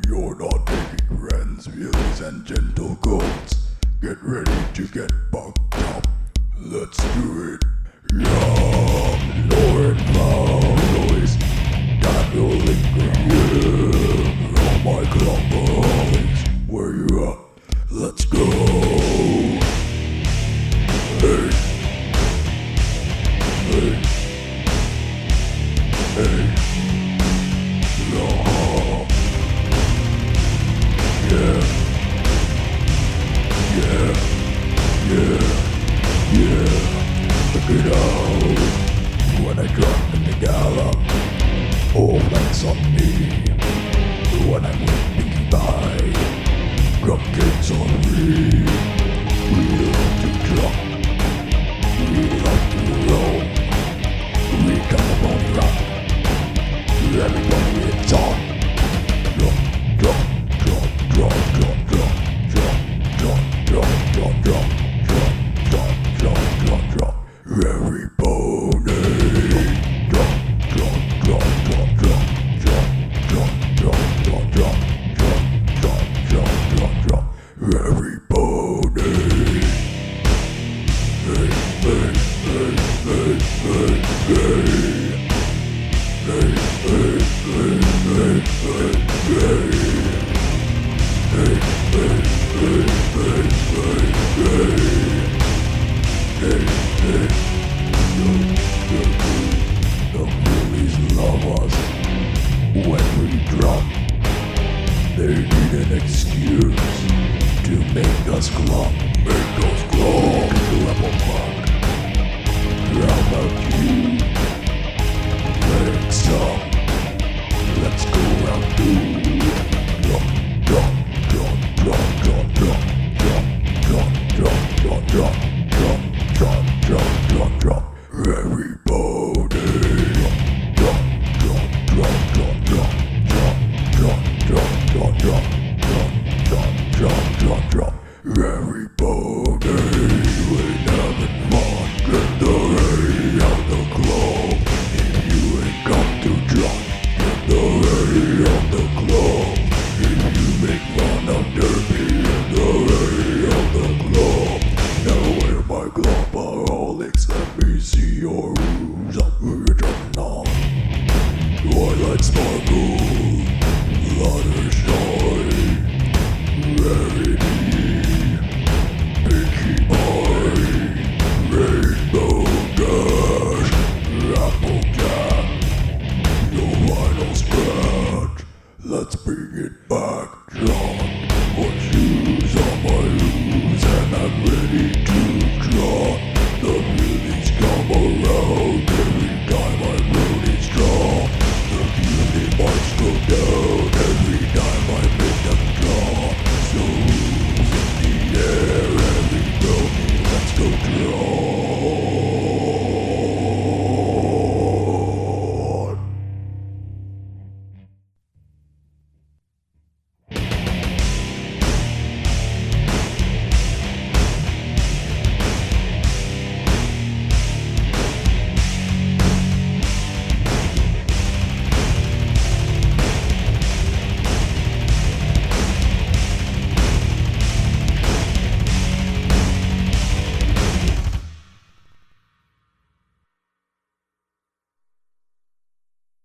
You're not making friends, ladies and gentle goats. Get ready to get bucked up. Let's do it. Yeah, lower and loud noise. Time to linger here. All my club boys. Where you at? Let's go. Hey. Hey. Hey. Yeah. Yeah. Yeah. Yeah. Yeah. Check it out. When I drop in the gallop, all that's on me. When I'm winning by, cupcakes on me. We love to drop. We like to roll. We got a body rock. Everybody it's on. Drop, drop, drop, drop, drop, drop, drop, drop, drop, drop, drop, drop, drop, drop, drop, drop. Everybody. Drop, drop, drop, drop, drop, drop, drop, drop, drop, drop, drop, drop, drop, drop, drop. Everybody. Hey, hey, hey, hey, hey, hey. Hey, hey, hey, hey, hey, hey. Hey, hey, hey, hey, hey, hey. Hey, hey. The bullies love us. When we drop, they need an excuse to make us clump. Make us clump. Rebel punk. How about you? Legs up. Let's go round two. Drop, drop, drop, drop, drop, drop, drop, drop, drop, drop, drop, drop, drop, drop, drop. Everybody. Drop, drop, drop, drop, drop, drop, drop, drop, drop, drop, drop, drop, drop, drop. Everybody. We're having fun. Get the hay out the club. If you ain't got to drop, get the hay out the club. If you make fun of Derby, get the hay out the club. Now wear my clubaholics, let me see your rooms up we're turning on. Twilight sparkle, ladder shine, rarity, pinky pie, rainbow dash, apple cat, no final scratch. Let's bring it back, John.